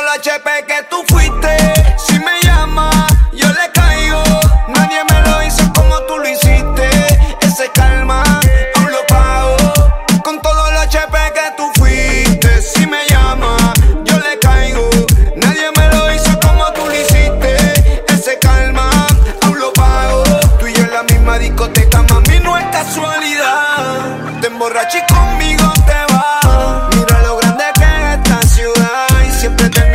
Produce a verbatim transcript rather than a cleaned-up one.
los H P que tú fuiste. Si me llama, yo le caigo. Nadie me lo hizo como tú lo hiciste. Ese calma, aún lo pago. Con todos los H P que tú fuiste. Si me llama, yo le caigo. Nadie me lo hizo como tú lo hiciste. Ese calma, aún lo pago. Tú y yo en la misma discoteca, mami, no es casualidad. Te emborraché conmigo, te